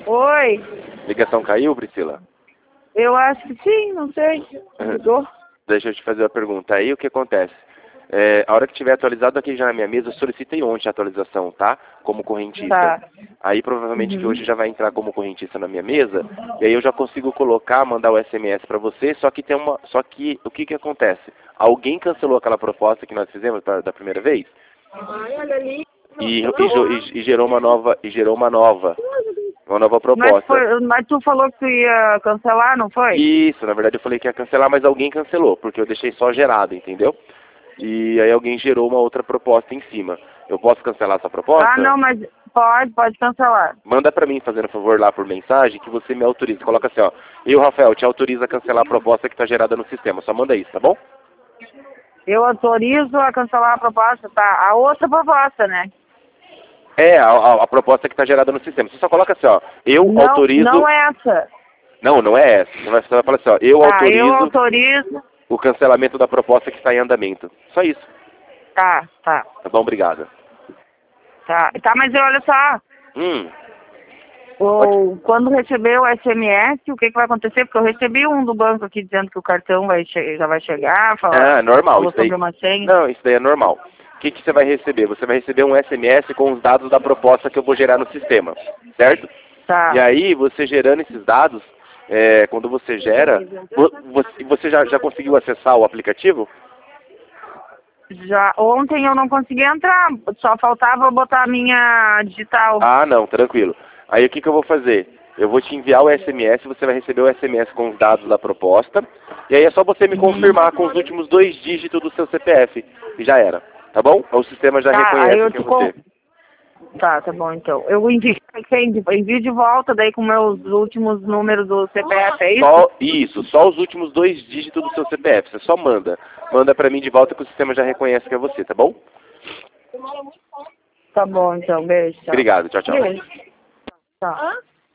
Oi, Ligação caiu, Priscila? eu acho que sim, não sei. Ligou? Deixa eu te fazer uma pergunta. Aí o que acontece? A hora que tiver atualizado aqui já na minha mesa, eu solicitei ontem a atualização, tá? Como correntista. Tá. Aí provavelmente que hoje já vai entrar como correntista na minha mesa, e aí eu já consigo colocar, mandar o SMS para você, só que o que que acontece? Alguém cancelou aquela proposta que nós fizemos da primeira vez? E gerou uma nova proposta. Mas tu falou que tu ia cancelar, não foi? Isso, na verdade eu falei que ia cancelar, mas alguém cancelou, porque eu deixei só gerado, entendeu? E aí alguém gerou uma outra proposta em cima. Eu posso cancelar essa proposta? Ah, não, mas pode cancelar. Manda pra mim, fazendo favor lá por mensagem, que você me autoriza. Coloca assim, ó. Eu, Rafael, te autorizo a cancelar a proposta que tá gerada no sistema. Só manda isso, tá bom? Eu autorizo a cancelar a proposta, tá? A outra proposta, né? A proposta que tá gerada no sistema. Você só coloca assim, ó. Eu autorizo... Não essa. Não é essa. Você vai falar assim, ó. Eu autorizo... o cancelamento da proposta que está em andamento. Só isso. Tá. Tá bom, obrigado. Tá, mas olha só. Quando receber o SMS, o que vai acontecer? Porque eu recebi um do banco aqui dizendo que o cartão já vai chegar, normal. Isso daí... uma senha. Não, isso daí é normal. O que você vai receber? Você vai receber um SMS com os dados da proposta que eu vou gerar no sistema, certo? Tá. E aí, você gerando esses dados, quando você gera, você já conseguiu acessar o aplicativo? Já, ontem eu não consegui entrar, só faltava botar a minha digital. Ah, não, tranquilo. Aí o que eu vou fazer? Eu vou te enviar o SMS, você vai receber o SMS com os dados da proposta, e aí é só você me confirmar com os últimos 2 dígitos do seu CPF, e já era, tá bom? O sistema já reconhece que é você. Tá bom então. Eu envio de volta daí com meus últimos números do CPF, é isso? Só os últimos 2 dígitos do seu CPF, você só manda. Manda pra mim de volta que o sistema já reconhece que é você, tá bom? Tá bom então, beijo. Tchau. Obrigado, tchau. Beijo. Tchau.